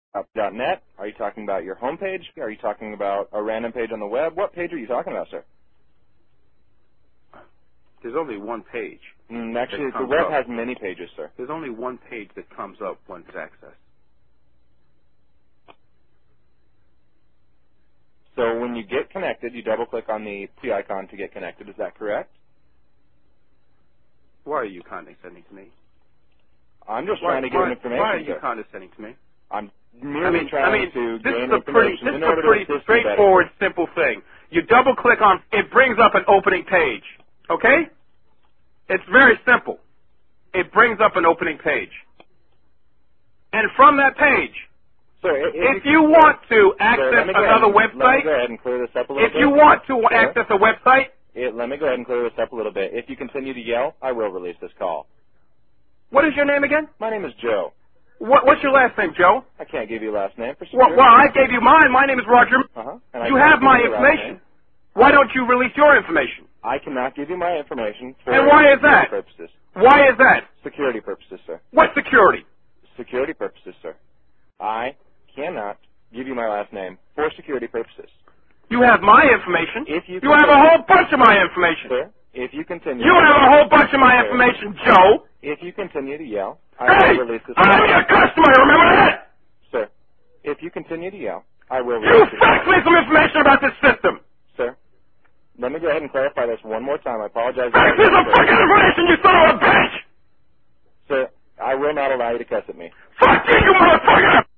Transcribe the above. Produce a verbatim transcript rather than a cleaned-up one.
dot net? Are you talking about your home page? Are you talking about a random page on the web? What page are you talking about, sir? There's only one page. Mm, actually, the web up. has many pages, sir. There's only one page that comes up when it's accessed. So when you get connected, you double-click on the P icon to get connected. Is that correct? Why are you condescending to me? I'm just why, trying to get why, information, Why are you sir. condescending to me? I'm merely I mean, trying I mean, to this gain is a pretty, information this in is a order pretty to assist you straightforward, better. simple thing. You double-click on, it brings up an opening page. Okay? It's very simple. It brings up an opening page. And from that page, Sir, if, if you want to access sir, another and, website, let me go ahead and clear this up a little if bit. you want to sir, access a website, it, let me go ahead and clear this up a little bit. If you continue to yell, I will release this call. what is your name again? My name is Joe. What, what's your last name, Joe? I can't give you a last name for Well, security. well, I gave you mine. My name is Roger. Uh-huh. And I You can't have give my you your last information. name. Why don't you release your information? I cannot give you my information for And why is security that? purposes. Why is that? Security purposes, sir. What security? Security purposes, sir. I cannot give you my last name for security purposes. You have my information. If you, you have a whole bunch of my information. Sir, if you continue... You have a whole bunch of my information, Joe. If you continue to yell, I hey, will release this... I'm your customer, remember that? Sir, if you continue to yell, I will You release this... fax me some information about this system. Sir, let me go ahead and clarify this one more time. I apologize... Fax me some fucking information, you son of a bitch! Sir, I will not allow you to cuss at me. Fuck you, you motherfucker!